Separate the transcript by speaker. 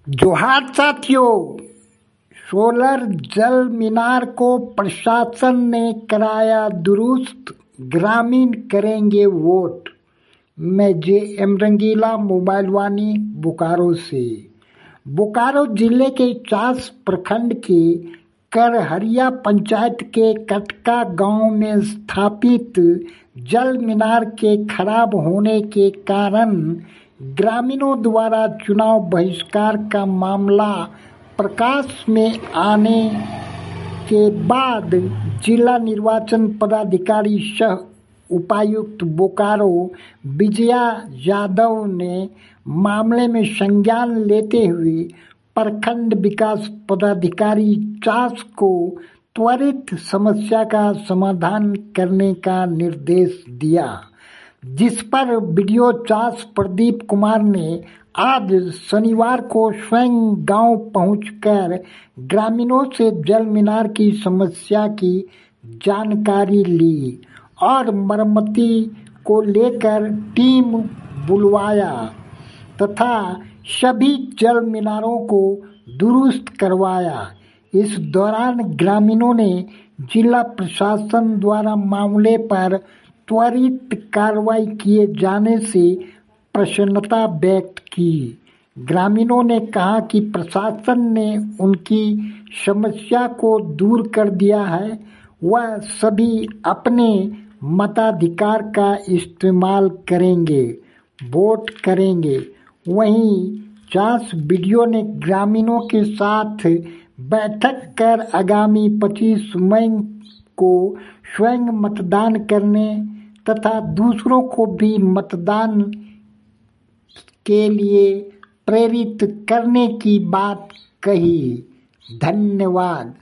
Speaker 1: जोहार साथियों, सोलर जल मीनार को प्रशासन ने कराया दुरुस्त, ग्रामीण करेंगे वोट। मैं जे.एम. रंगीला, मोबाइल वाणी, बोकारो से। बोकारो जिले के चास प्रखंड के करहरिया पंचायत के कटका गांव में स्थापित जल मीनार के खराब होने के कारण ग्रामीणों द्वारा चुनाव बहिष्कार का मामला प्रकाश में आने के बाद जिला निर्वाचन पदाधिकारी सह उपायुक्त बोकारो विजया यादव ने मामले में संज्ञान लेते हुए प्रखंड विकास पदाधिकारी चास को त्वरित समस्या का समाधान करने का निर्देश दिया, जिस पर बीडीओ चास प्रदीप कुमार ने आज शनिवार को स्वयं गांव पहुंचकर ग्रामीणों से जल मीनार की समस्या की जानकारी ली और मरम्मती को लेकर टीम बुलवाया तथा सभी जल मीनारों को दुरुस्त करवाया। इस दौरान ग्रामीणों ने जिला प्रशासन द्वारा मामले पर त्वरित कार्रवाई किए जाने से प्रसन्नता व्यक्त की। ग्रामीणों ने कहा कि प्रशासन ने उनकी समस्या को दूर कर दिया है, वह सभी अपने मताधिकार का इस्तेमाल करेंगे, वोट करेंगे। वहीं चास बीडीओ ने ग्रामीणों के साथ बैठक कर आगामी 25 मई को स्वयं मतदान करने तथा दूसरों को भी मतदान के लिए प्रेरित करने की बात कही। धन्यवाद।